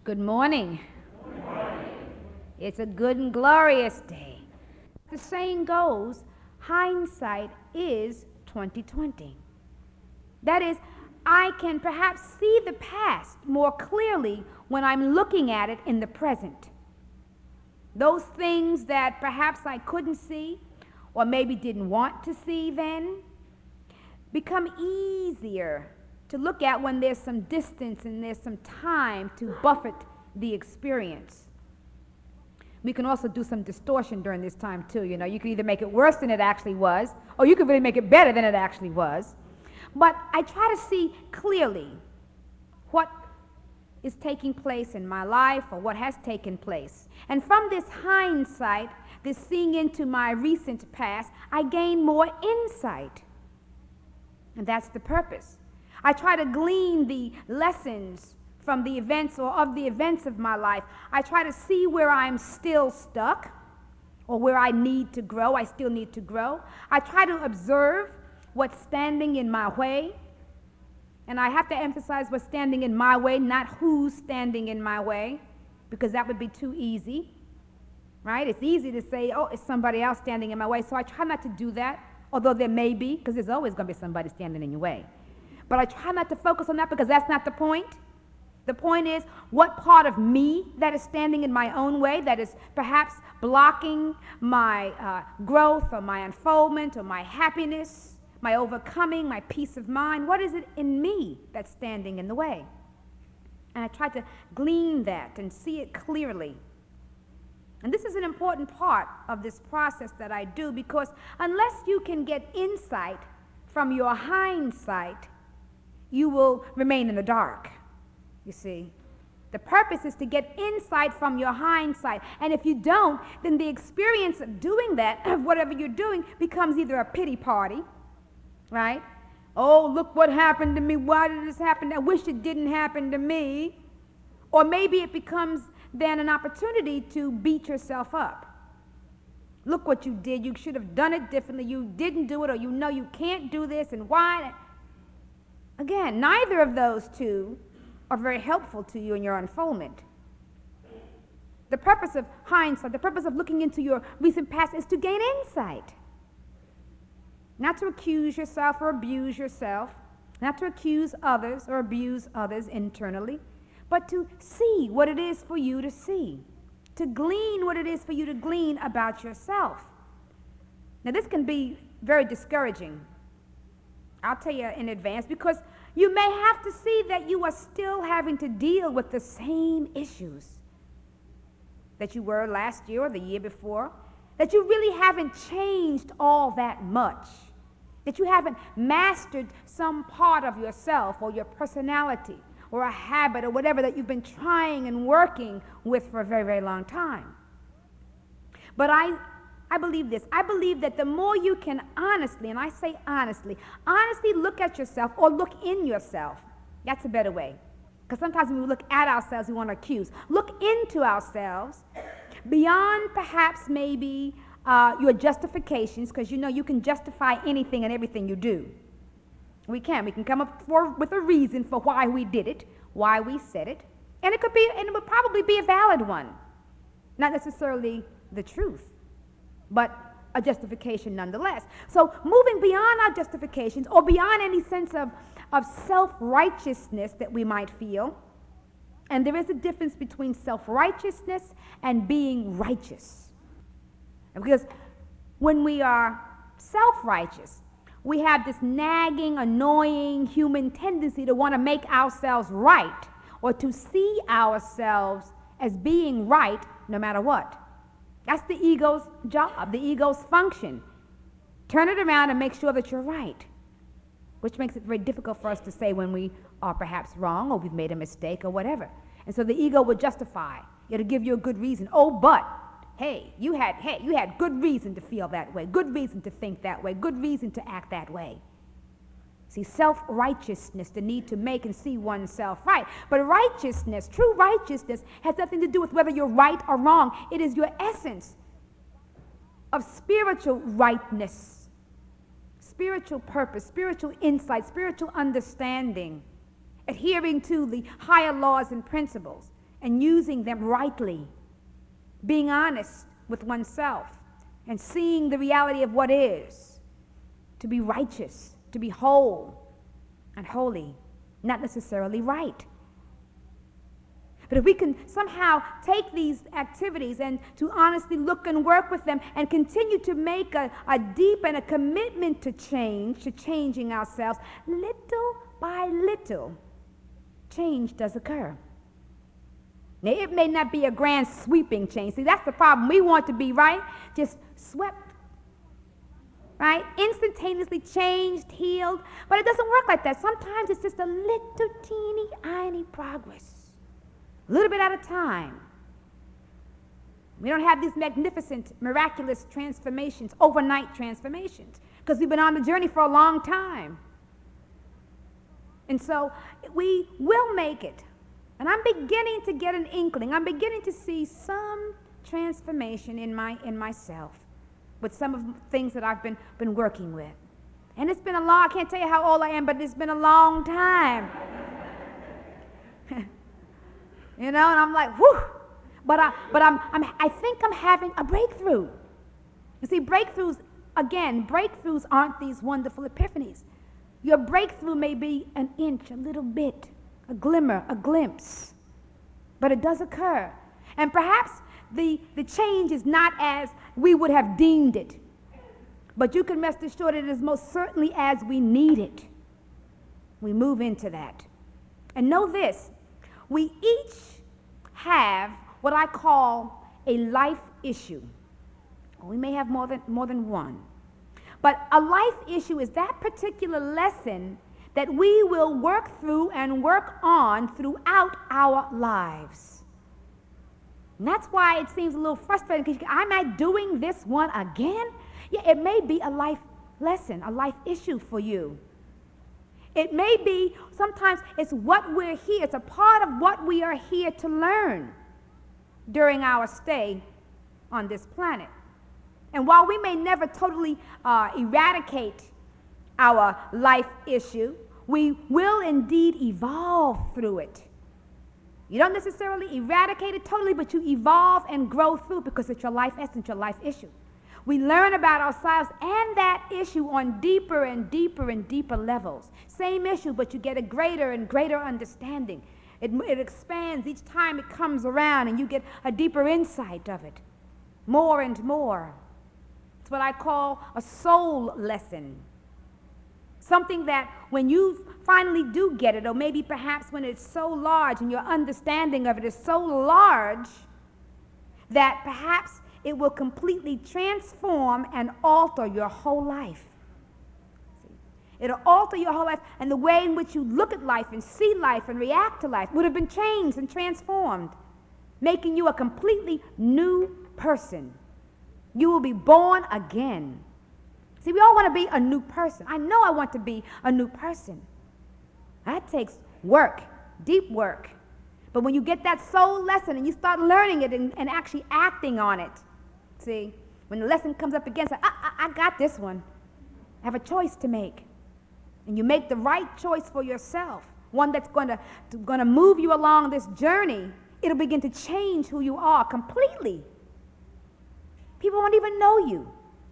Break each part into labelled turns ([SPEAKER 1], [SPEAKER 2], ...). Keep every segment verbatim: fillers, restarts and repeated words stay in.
[SPEAKER 1] Good morning. Good morning. It's a good and glorious day. The saying goes, hindsight is twenty twenty. That is, I can perhaps see the past more clearly when I'm looking at it in the present. Those things that perhaps I couldn't see or maybe didn't want to see then become easier to look at when there's some distance and there's some time to buffet the experience. We can also do some distortion during this time too. You know, you can either make it worse than it actually was, or you can really make it better than it actually was. But I try to see clearly what is taking place in my life or what has taken place. And from this hindsight, this seeing into my recent past, I gain more insight. And that's the purpose. I try to glean the lessons from the events or of the events of my life. I try to see where I'm still stuck or where I need to grow. I still need to grow. I try to observe what's standing in my way. And I have to emphasize what's standing in my way, not who's standing in my way, because that would be too easy, right? It's easy to say, oh, it's somebody else standing in my way. So I try not to do that, although there may be, because there's always going to be somebody standing in your way. But I try not to focus on that because that's not the point. The point is what part of me that is standing in my own way, that is perhaps blocking my uh, growth or my unfoldment or my happiness, my overcoming, my peace of mind. What is it in me that's standing in the way? And I try to glean that and see it clearly. And this is an important part of this process that I do, because unless you can get insight from your hindsight, you will remain in the dark, you see. The purpose is to get insight from your hindsight. And if you don't, then the experience of doing that, of whatever you're doing, becomes either a pity party, right? Oh, look what happened to me. Why did this happen? I wish it didn't happen to me. Or maybe it becomes then an opportunity to beat yourself up. Look what you did. You should have done it differently. You didn't do it, or you know you can't do this, and why? Again, neither of those two are very helpful to you in your unfoldment. The purpose of hindsight, the purpose of looking into your recent past, is to gain insight. Not to accuse yourself or abuse yourself, not to accuse others or abuse others internally, but to see what it is for you to see, to glean what it is for you to glean about yourself. Now, this can be very discouraging, I'll tell you in advance, because you may have to see that you are still having to deal with the same issues that you were last year or the year before, that you really haven't changed all that much, that you haven't mastered some part of yourself or your personality or a habit or whatever that you've been trying and working with for a very, very long time. But I I believe this. I believe that the more you can honestly, and I say honestly, honestly look at yourself or look in yourself. That's a better way. Because sometimes when we look at ourselves, we want to accuse. Look into ourselves beyond perhaps maybe uh, your justifications, because you know you can justify anything and everything you do. We can. We can come up for, with a reason for why we did it, why we said it, and it could be, and it would probably be a valid one. Not necessarily the truth, but a justification nonetheless. So moving beyond our justifications or beyond any sense of, of self-righteousness that we might feel, and there is a difference between self-righteousness and being righteous. Because when we are self-righteous, we have this nagging, annoying human tendency to want to make ourselves right or to see ourselves as being right no matter what. That's the ego's job, the ego's function. Turn it around and make sure that you're right, which makes it very difficult for us to say when we are perhaps wrong or we've made a mistake or whatever. And so the ego will justify. It'll give you a good reason. Oh, but, hey, you had, hey, you had good reason to feel that way, good reason to think that way, good reason to act that way. See, self-righteousness, the need to make and see oneself right. But righteousness, true righteousness, has nothing to do with whether you're right or wrong. It is your essence of spiritual rightness, spiritual purpose, spiritual insight, spiritual understanding, adhering to the higher laws and principles. and using them rightly, being honest with oneself and seeing the reality of what is, to be righteous, to be whole and holy, not necessarily right. But if we can somehow take these activities and to honestly look and work with them and continue to make a, a deep and a commitment to change, to changing ourselves, little by little, change does occur. Now, it may not be a grand sweeping change. See, that's the problem. We want to be, right, just swept, right, instantaneously changed, healed. But it doesn't work like that. Sometimes it's just a little teeny, tiny progress, a little bit at a time. We don't have these magnificent, miraculous transformations, overnight transformations, because we've been on the journey for a long time. And so we will make it. And I'm beginning to get an inkling. I'm beginning to see some transformation in my in myself with some of the things that I've been, been working with. And it's been a long, I can't tell you how old I am, but it's been a long time. You know, and I'm like, whew. But, I, but I'm, I'm, I think I'm having a breakthrough. You see, breakthroughs, again, breakthroughs aren't these wonderful epiphanies. Your breakthrough may be an inch, a little bit, a glimmer, a glimpse. But it does occur. And perhaps the, the change is not as we would have deemed it. But you can rest assured it is most certainly as we need it. We move into that. And know this, we each have what I call a life issue. We may have more than, more than one. But a life issue is that particular lesson that we will work through and work on throughout our lives. And that's why it seems a little frustrating, because am I doing this one again? Yeah, it may be a life lesson, a life issue for you. It may be, sometimes it's what we're here, it's a part of what we are here to learn during our stay on this planet. And while we may never totally uh, eradicate our life issue, we will indeed evolve through it. You don't necessarily eradicate it totally, but you evolve and grow through because it's your life essence, your life issue. We learn about ourselves and that issue on deeper and deeper and deeper levels. Same issue, but you get a greater and greater understanding. It, it expands each time it comes around, and you get a deeper insight of it, more and more. It's what I call a soul lesson. Something that when you finally do get it, or maybe perhaps when it's so large and your understanding of it is so large that perhaps it will completely transform and alter your whole life. It'll alter your whole life, and the way in which you look at life and see life and react to life would have been changed and transformed, making you a completely new person. You will be born again. See, we all want to be a new person. I know I want to be a new person. That takes work, deep work. But when you get that soul lesson and you start learning it and, and actually acting on it, see, when the lesson comes up against it, I, I, I got this one. I have a choice to make. And you make the right choice for yourself, one that's going to, to, going to move you along this journey. It'll begin to change who you are completely. People won't even know you.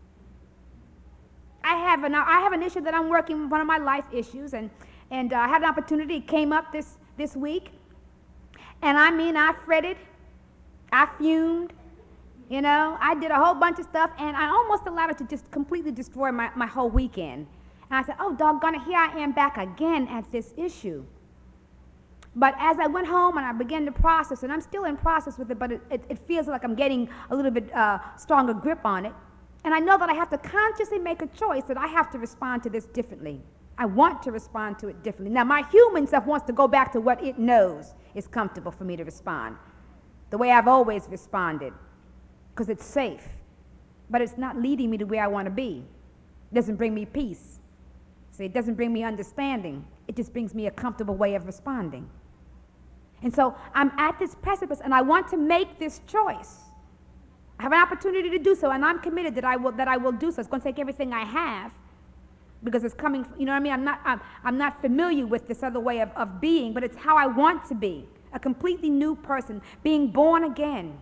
[SPEAKER 1] I have an, I have an issue that I'm working, one of my life issues, and, and uh, I had an opportunity. It came up this, this week. And I mean, I fretted, I fumed, you know, I did a whole bunch of stuff, and I almost allowed it to just completely destroy my, my whole weekend. And I said, oh, doggone it, here I am back again at this issue. But as I went home and I began to process, and I'm still in process with it, but it, it, it feels like I'm getting a little bit uh, stronger grip on it. And I know that I have to consciously make a choice that I have to respond to this differently. I want to respond to it differently. Now, my human self wants to go back to what it knows is comfortable for me to respond, the way I've always responded, because it's safe. But it's not leading me to where I want to be. It doesn't bring me peace. See, it doesn't bring me understanding. It just brings me a comfortable way of responding. And so I'm at this precipice, and I want to make this choice. I have an opportunity to do so, and I'm committed that I will, that I will do so. It's going to take everything I have, because it's coming, you know what I mean? I'm not, I'm, I'm not familiar with this other way of, of being, but it's how I want to be. a completely new person, being born again,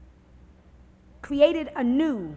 [SPEAKER 1] created anew.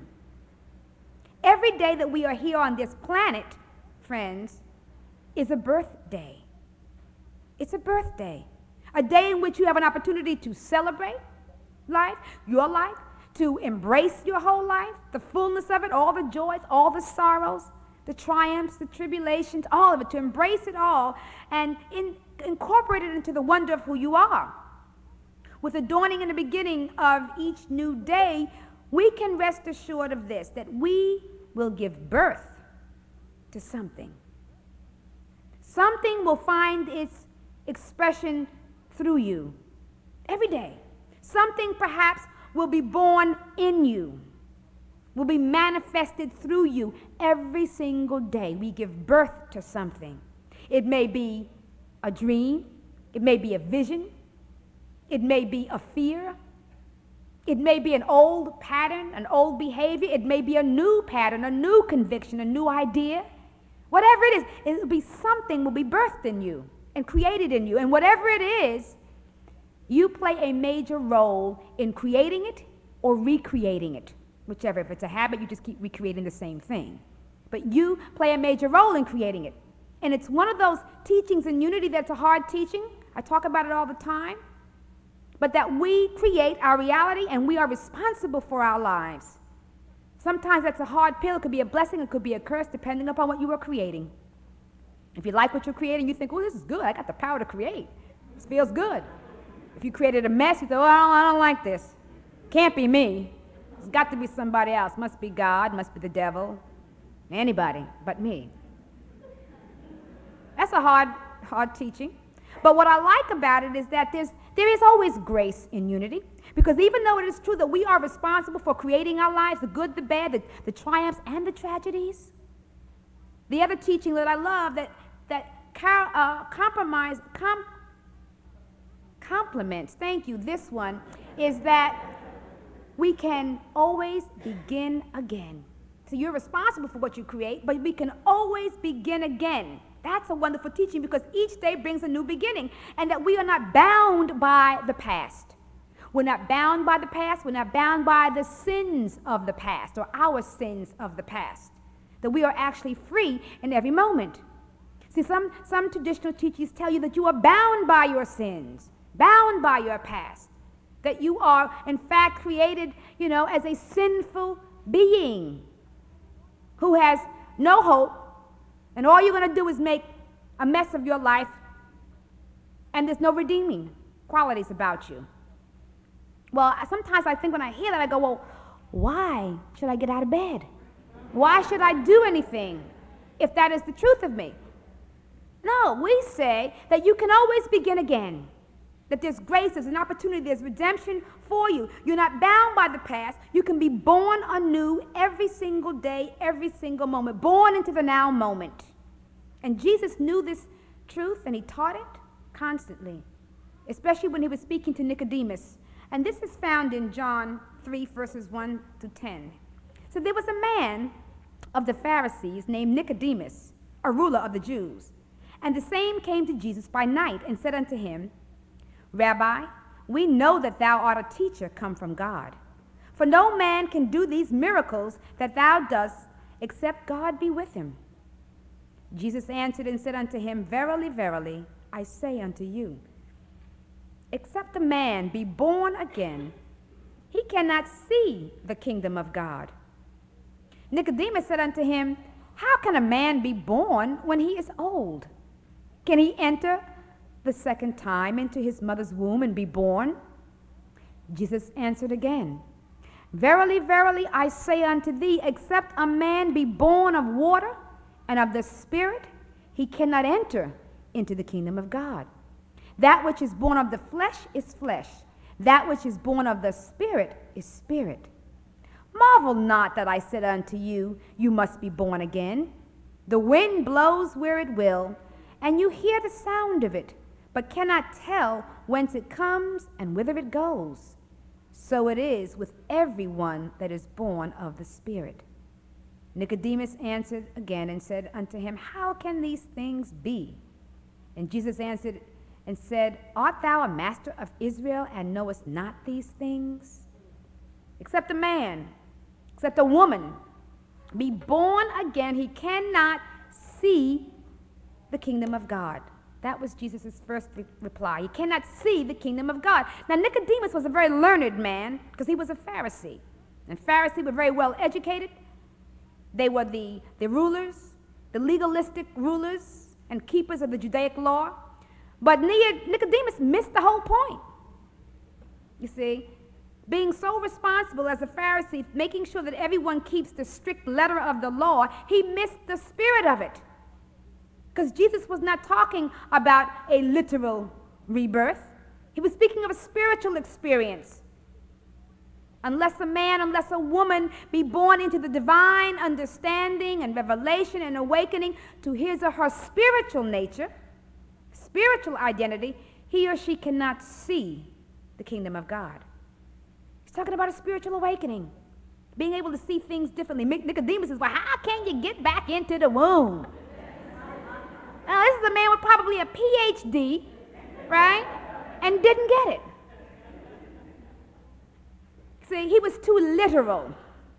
[SPEAKER 1] Every day that we are here on this planet, friends, is a birthday. It's a birthday. A day in which you have an opportunity to celebrate life, your life, to embrace your whole life, the fullness of it, all the joys, all the sorrows, the triumphs, the tribulations, all of it, to embrace it all and in, incorporate it into the wonder of who you are. With the dawning and the beginning of each new day, we can rest assured of this, that we will give birth to something. Something will find its expression through you every day. Something perhaps will be born in you, will be manifested through you every single day. We give birth to something. It may be a dream. It may be a vision. It may be a fear. It may be an old pattern, an old behavior. It may be a new pattern, a new conviction, a new idea. Whatever it is, it will be something will be birthed in you and created in you. And whatever it is, you play a major role in creating it or recreating it. Whichever. If it's a habit, you just keep recreating the same thing. But you play a major role in creating it. And it's one of those teachings in unity that's a hard teaching. I talk about it all the time. But that we create our reality and we are responsible for our lives. Sometimes that's a hard pill. It could be a blessing. It could be a curse, depending upon what you are creating. If you like what you're creating, you think, oh, this is good. I got the power to create. This feels good. If you created a mess, you say, oh, I don't, I don't like this. Can't be me. It's got to be somebody else. Must be God, must be the devil, anybody but me. That's a hard, hard teaching. But what I like about it is that there's, there is always grace in unity. Because even though it is true that we are responsible for creating our lives, the good, the bad, the, the triumphs, and the tragedies, the other teaching that I love that, that uh, compromise, com, complements, thank you, this one, is that we can always begin again. So you're responsible for what you create, but we can always begin again. That's a wonderful teaching because each day brings a new beginning, and that we are not bound by the past. We're not bound by the past. We're not bound by the sins of the past or our sins of the past. That we are actually free in every moment. See, some, some traditional teachings tell you that you are bound by your sins, bound by your past. That you are, in fact, created, you know, as a sinful being who has no hope, and all you're going to do is make a mess of your life, and there's no redeeming qualities about you. Well, sometimes I think when I hear that, I go, well, why should I get out of bed? Why should I do anything if that is the truth of me? No, we say that you can always begin again. That there's grace, there's an opportunity, there's redemption for you. You're not bound by the past. You can be born anew every single day, every single moment, born into the now moment. And Jesus knew this truth, and he taught it constantly, especially when he was speaking to Nicodemus. And this is found in John three, verses one to ten. So there was a man of the Pharisees named Nicodemus, a ruler of the Jews. And the same came to Jesus by night and said unto him, Rabbi, we know that thou art a teacher come from God. For no man can do these miracles that thou dost, except God be with him. Jesus answered and said unto him, Verily, verily, I say unto you, except a man be born again, he cannot see the kingdom of God. Nicodemus said unto him, How can a man be born when he is old? Can he enter the second time into his mother's womb and be born? Jesus answered again, Verily, verily, I say unto thee, except a man be born of water and of the Spirit, he cannot enter into the kingdom of God. That which is born of the flesh is flesh. That which is born of the Spirit is spirit. Marvel not that I said unto you, You must be born again. The wind blows where it will, and you hear the sound of it, but cannot tell whence it comes and whither it goes. So it is with everyone that is born of the Spirit. Nicodemus answered again and said unto him, How can these things be? And Jesus answered and said, Art thou a master of Israel, and knowest not these things? Except a man, except a woman, be born again, he cannot see the kingdom of God. That was Jesus' first re- reply. He cannot see the kingdom of God. Now, Nicodemus was a very learned man because he was a Pharisee. And Pharisees were very well educated. They were the, the rulers, the legalistic rulers and keepers of the Judaic law. But Nicodemus missed the whole point. You see, being so responsible as a Pharisee, making sure that everyone keeps the strict letter of the law, he missed the spirit of it. Because Jesus was not talking about a literal rebirth. He was speaking of a spiritual experience. Unless a man, unless a woman be born into the divine understanding and revelation and awakening to his or her spiritual nature, spiritual identity, he or she cannot see the kingdom of God. He's talking about a spiritual awakening, being able to see things differently. Nicodemus says, well, how can you get back into the womb? Now, this is a man with probably a P H D, right? And didn't get it. See, he was too literal.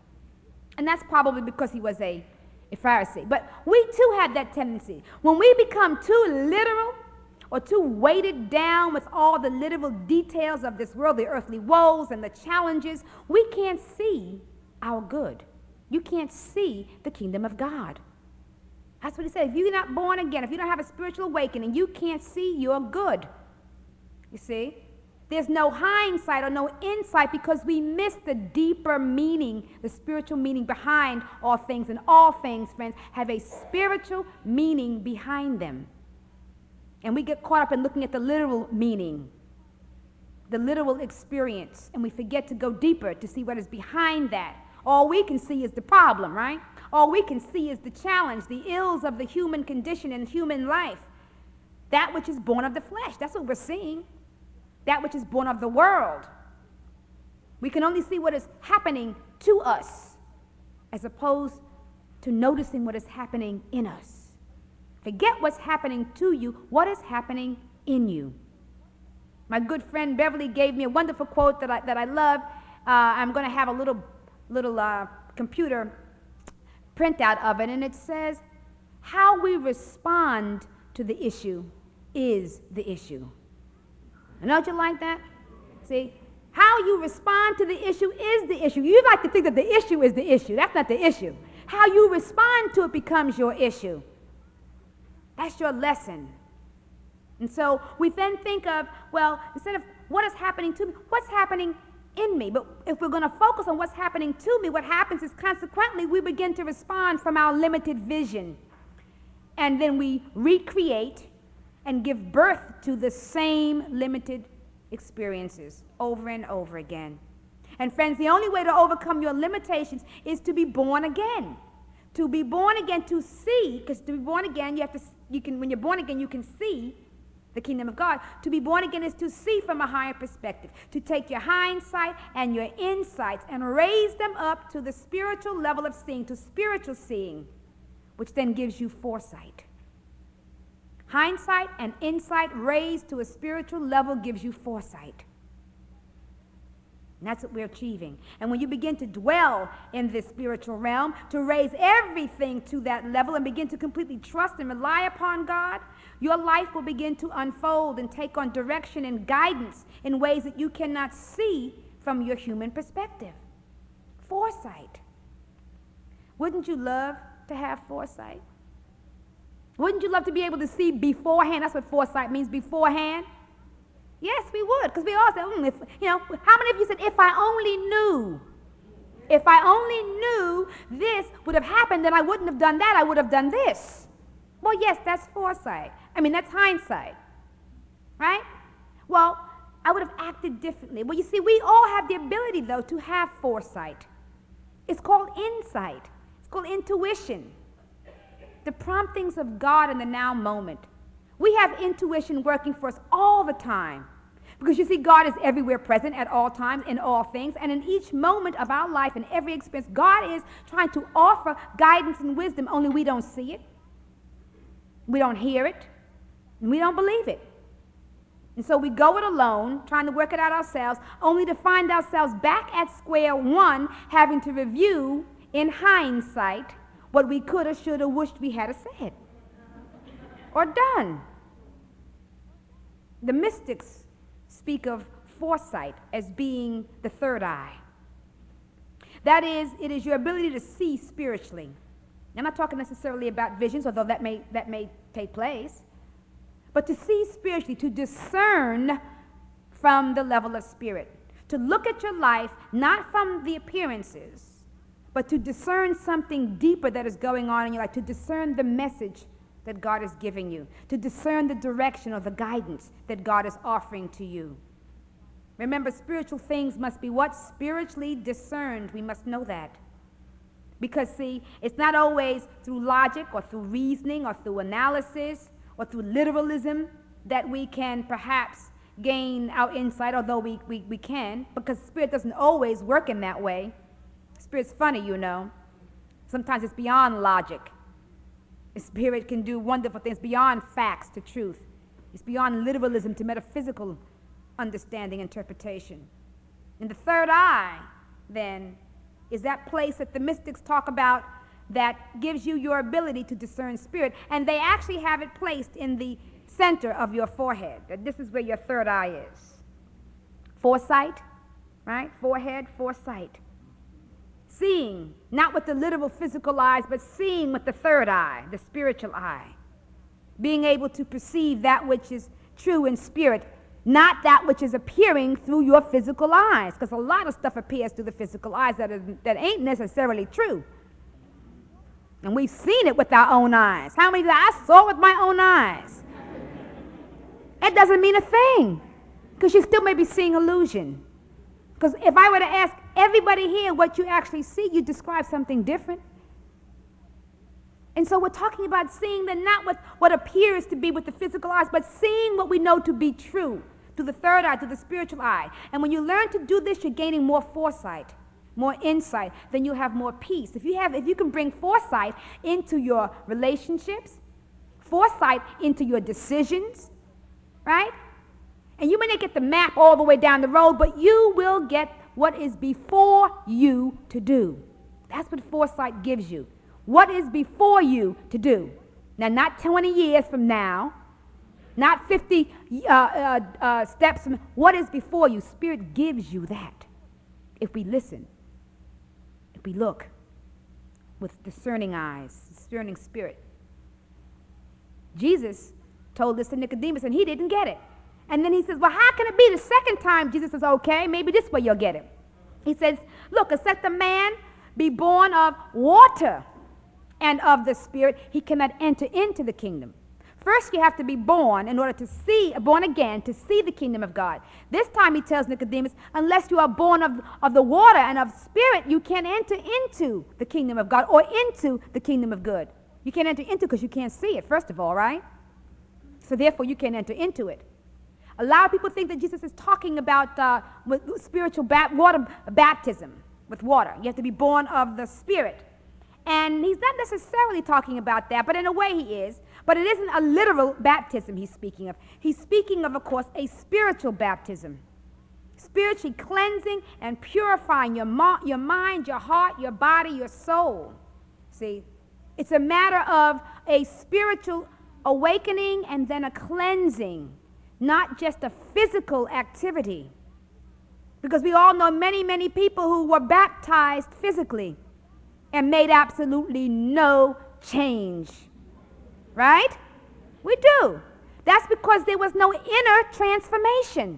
[SPEAKER 1] And that's probably because he was a, a Pharisee. But we too have that tendency. When we become too literal or too weighted down with all the literal details of this world, the earthly woes and the challenges, we can't see our good. You can't see the kingdom of God. That's what he said. If you're not born again, if you don't have a spiritual awakening, you can't see your good. You see? There's no hindsight or no insight because we miss the deeper meaning, the spiritual meaning behind all things. And all things, friends, have a spiritual meaning behind them. And we get caught up in looking at the literal meaning, the literal experience, and we forget to go deeper to see what is behind that. All we can see is the problem, right? All we can see is the challenge, the ills of the human condition and human life. That which is born of the flesh, that's what we're seeing. That which is born of the world. We can only see what is happening to us as opposed to noticing what is happening in us. Forget what's happening to you, what is happening in you. My good friend Beverly gave me a wonderful quote that I, that I love. Uh, I'm going to have a little, little uh, computer printout of it, and it says, how we respond to the issue is the issue. And don't you like that? See, how you respond to the issue is the issue. You like to think that the issue is the issue. That's not the issue. How you respond to it becomes your issue. That's your lesson. And so we then think of, well, instead of what is happening to me, what's happening in me? But if we're going to focus on what's happening to me, what happens is consequently we begin to respond from our limited vision. And then we recreate and give birth to the same limited experiences over and over again. And friends, the only way to overcome your limitations is to be born again. To be born again, to see, because to be born again, you have to, you can, when you're born again, you can see the kingdom of God. To be born again is to see from a higher perspective, to take your hindsight and your insights and raise them up to the spiritual level of seeing, to spiritual seeing, which then gives you foresight. Hindsight and insight raised to a spiritual level gives you foresight. And that's what we're achieving. And when you begin to dwell in this spiritual realm, to raise everything to that level and begin to completely trust and rely upon God, your life will begin to unfold and take on direction and guidance in ways that you cannot see from your human perspective. Foresight. Wouldn't you love to have foresight? Wouldn't you love to be able to see beforehand? That's what foresight means, beforehand. Yes, we would, because we all say, mm, if, you know, how many of you said, if I only knew, if I only knew this would have happened, then I wouldn't have done that, I would have done this. Well, yes, that's foresight. I mean, that's hindsight, right? Well, I would have acted differently. Well, you see, we all have the ability, though, to have foresight. It's called insight. It's called intuition. The promptings of God in the now moment. We have intuition working for us all the time. Because you see, God is everywhere present at all times, in all things, and in each moment of our life, in every experience, God is trying to offer guidance and wisdom, only we don't see it, we don't hear it, and we don't believe it. And so we go it alone, trying to work it out ourselves, only to find ourselves back at square one, having to review, in hindsight, what we could or should have wished we had said or done. The mystics speak of foresight as being the third eye. That is, it is your ability to see spiritually. I'm not talking necessarily about visions, although that may, that may take place. But to see spiritually, to discern from the level of spirit. To look at your life not from the appearances, but to discern something deeper that is going on in your life. To discern the message that God is giving you. To discern the direction or the guidance that God is offering to you. Remember, spiritual things must be what? Spiritually discerned. We must know that. Because, see, it's not always through logic or through reasoning or through analysis or through literalism that we can perhaps gain our insight, although we, we, we can, because spirit doesn't always work in that way. Spirit's funny, you know. Sometimes it's beyond logic. The spirit can do wonderful things beyond facts to truth. It's beyond literalism to metaphysical understanding, interpretation. And the third eye, then, is that place that the mystics talk about that gives you your ability to discern spirit, and they actually have it placed in the center of your forehead. That this is where your third eye is. Foresight, right? Forehead, foresight. Seeing, not with the literal physical eyes, but seeing with the third eye, the spiritual eye. Being able to perceive that which is true in spirit, not that which is appearing through your physical eyes, because a lot of stuff appears through the physical eyes that, is, that ain't necessarily true. And we've seen it with our own eyes. How many times I saw it with my own eyes? It doesn't mean a thing, because you still may be seeing illusion. Because if I were to ask everybody here what you actually see, you describe something different. And so we're talking about seeing that not with what appears to be with the physical eyes, but seeing what we know to be true through the third eye, through the spiritual eye. And when you learn to do this, you're gaining more foresight, more insight, then you'll have more peace. If you have, if you can bring foresight into your relationships, foresight into your decisions, right? And you may not get the map all the way down the road, but you will get what is before you to do. That's what foresight gives you. What is before you to do? Now, not twenty years from now, not fifty uh, uh, uh, steps from, what is before you? Spirit gives you that if we listen, if we look with discerning eyes, discerning spirit. Jesus told this to Nicodemus, and he didn't get it. And then he says, well, how can it be the second time? Jesus says, okay, maybe this way you'll get it. He says, look, except the man be born of water and of the Spirit, he cannot enter into the kingdom. First, you have to be born in order to see, born again, to see the kingdom of God. This time he tells Nicodemus, unless you are born of, of the water and of spirit, you can't enter into the kingdom of God or into the kingdom of good. You can't enter into it because you can't see it, first of all, right? So therefore, you can't enter into it. A lot of people think that Jesus is talking about uh, spiritual ba- water baptism with water. You have to be born of the Spirit. And he's not necessarily talking about that, but in a way he is. But it isn't a literal baptism he's speaking of. He's speaking of, of course, a spiritual baptism. Spiritually cleansing and purifying your, mo- your mind, your heart, your body, your soul. See, it's a matter of a spiritual awakening and then a cleansing, not just a physical activity. Because we all know many, many people who were baptized physically and made absolutely no change. Right? We do. That's because there was no inner transformation.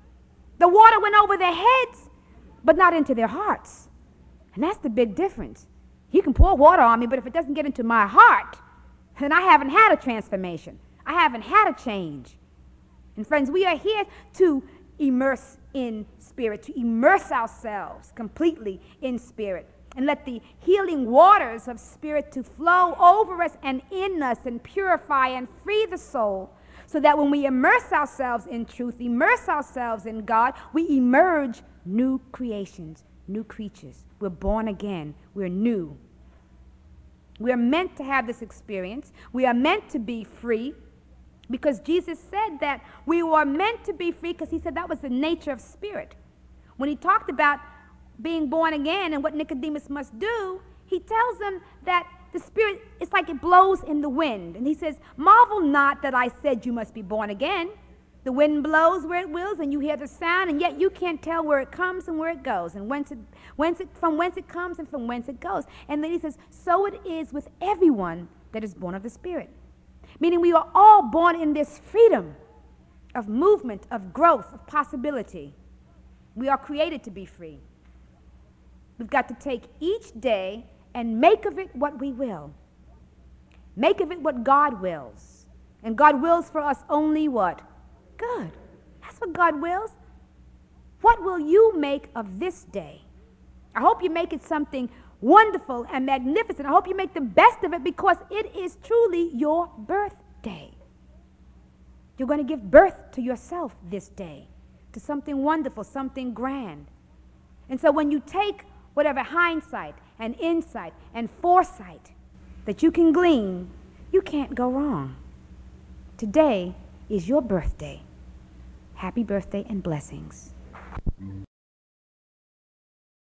[SPEAKER 1] The water went over their heads, but not into their hearts. And that's the big difference. You can pour water on me, but if it doesn't get into my heart, then I haven't had a transformation. I haven't had a change. And friends, we are here to immerse in spirit, to immerse ourselves completely in spirit, and let the healing waters of spirit to flow over us and in us and purify and free the soul, so that when we immerse ourselves in truth, immerse ourselves in God, we emerge new creations, new creatures. We're born again. We're new. We're meant to have this experience. We are meant to be free. Because Jesus said that we were meant to be free, because he said that was the nature of spirit. When he talked about being born again and what Nicodemus must do, he tells them that the spirit, it's like it blows in the wind. And he says, marvel not that I said you must be born again. The wind blows where it wills, and you hear the sound, and yet you can't tell where it comes and where it goes, and whence it, whence it, from whence it comes and from whence it goes. And then he says, so it is with everyone that is born of the Spirit. Meaning we are all born in this freedom of movement, of growth, of possibility. We are created to be free. We've got to take each day and make of it what we will. Make of it what God wills. And God wills for us only what? Good. That's what God wills. What will you make of this day? I hope you make it something wonderful and magnificent. I hope you make the best of it, because it is truly your birthday. You're going to give birth to yourself this day, to something wonderful, something grand. And so when you take whatever hindsight and insight and foresight that you can glean, you can't go wrong. Today is your birthday. Happy birthday and blessings.